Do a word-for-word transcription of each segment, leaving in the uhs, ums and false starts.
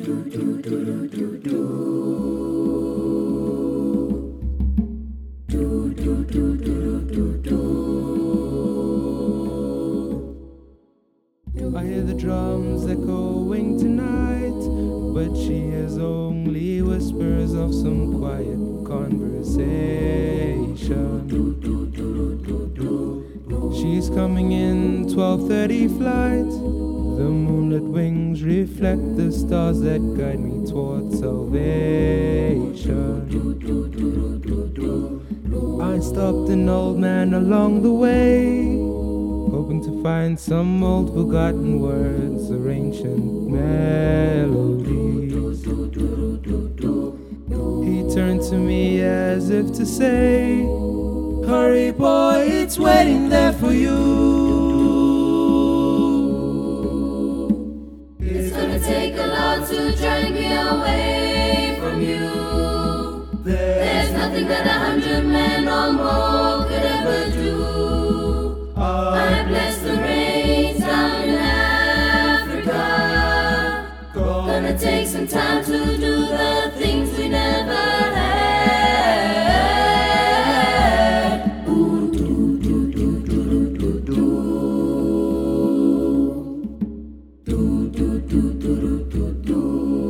I hear the drums echoing tonight, but she hears only whispers of some quiet conversation. She's coming in twelve thirty flight. The moonlit wings reflect the stars that guide me towards salvation. I stopped an old man along the way, hoping to find some old forgotten words or ancient melodies. He turned to me as if to say, "Hurry boy, it's waiting there for you." It's gonna take a lot to drag me away from you. There's nothing that a hundred men or more could ever do. I bless the rains down in Africa. Gonna take some time to do the things we never had. Ooh, do, do, do, do, do, do. Do, do, do, do, do, do.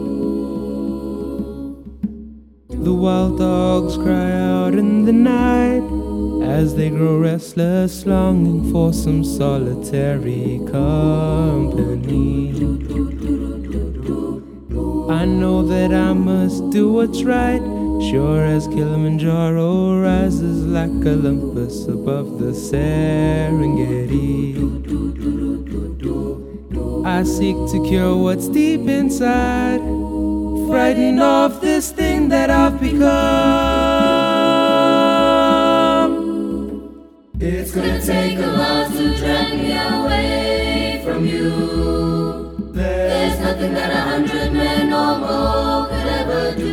The wild dogs cry out in the night as they grow restless, longing for some solitary company. I know that I must do what's right, sure as Kilimanjaro rises like Olympus above the Serengeti. I seek to cure what's deep inside, frightened of this thing that I've become. It's gonna take a lot to drag me away from you. There's nothing that a hundred men or more could ever do.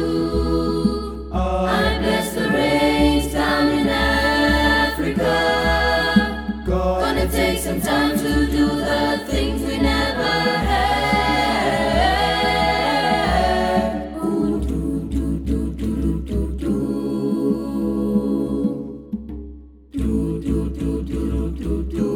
I bless the rains down in Africa. Gonna take some time to do the things we never had. Ooh, do, do, do, do, do, do. Do, do, do, do, do, do.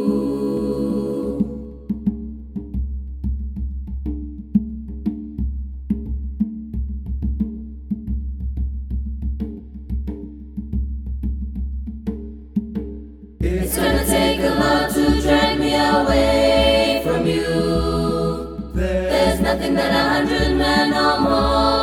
It's gonna take a lot to drag me away from you. There's nothing that a hundred men or more